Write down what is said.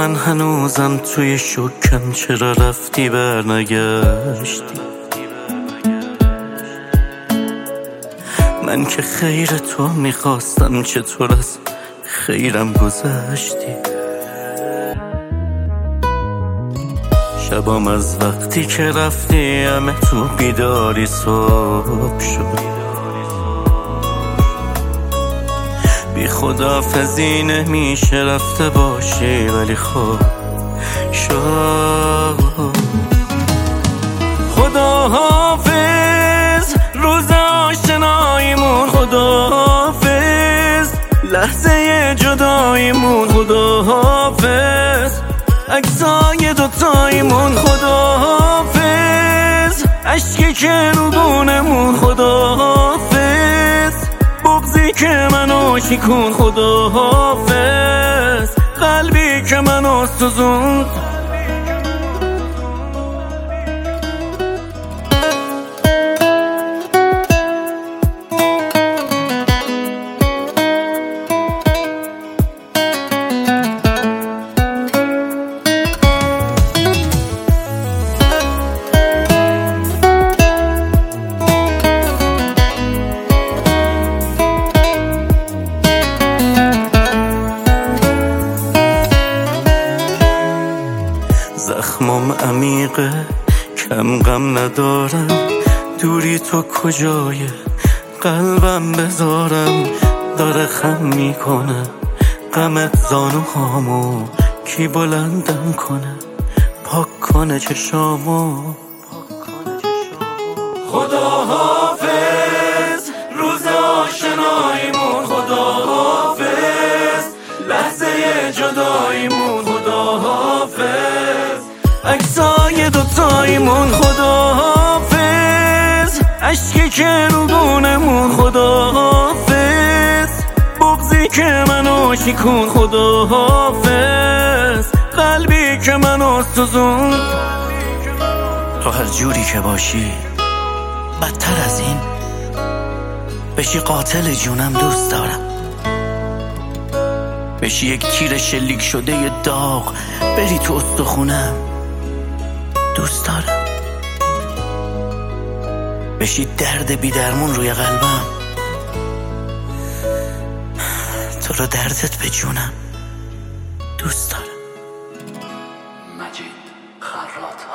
من هنوزم توی شکم، چرا رفتی برنگشتی؟ من که خیر تو میخواستم، چطور از خیرم گذشتی؟ شبام از وقتی که رفتی همه تو بیداری صبح شد. بی خداحافظی نمیشه رفته باشی، ولی خب شد. خداحافظ روز آشناییمون، خداحافظ لحظه جداییمون، خداحافظ عکسای دوتاییمون، خداحافظ عشقی که رو بونمون، خداحافظ بغضی که منو شکون، خداحافظ قلبی که منو سوزوند. زخمم عمیقه، کم غم ندارم، دوری تو کجای قلبم بذارم؟ داره خم میکنه غمت زانوهامو، کی بلندم کنه پاک کنه چشامو؟ خداحافظ روز آشناییمون، خداحافظ لحظه جداییمون، خداحافظ عکسای دوتاییمون، خداحافظ عشقی که رو بونمون، خداحافظ بغضی که منو شکون، خداحافظ قلبی که منو سوزوند. تو هر جوری که باشی بدتر از این بشی قاتل جونم دوست دارم، بشی یک تیر شلیک شده ی داغ بری تو استخونم دوست دارم، بشی درد بی درمون روی قلبم، تو رو دردت به جونم دوست دارم. مجید خراط.